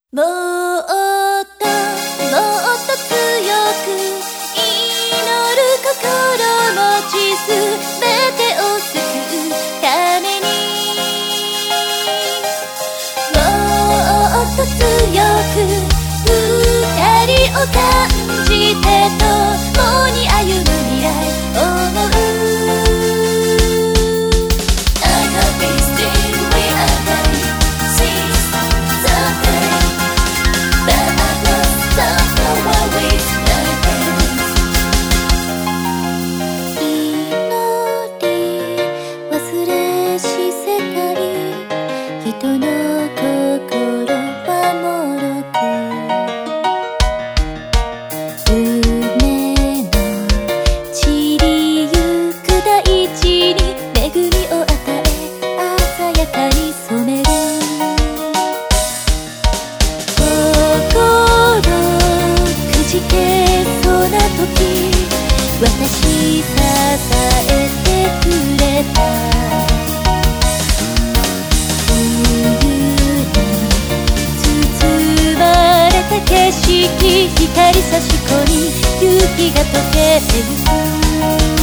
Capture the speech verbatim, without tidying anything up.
もっともっと強く祈る心持ちすべてを救うためにもっと強く二人を感じて共に歩む未来思う私支えてくれた冬に包まれた景色光差し込み雪が溶けてゆく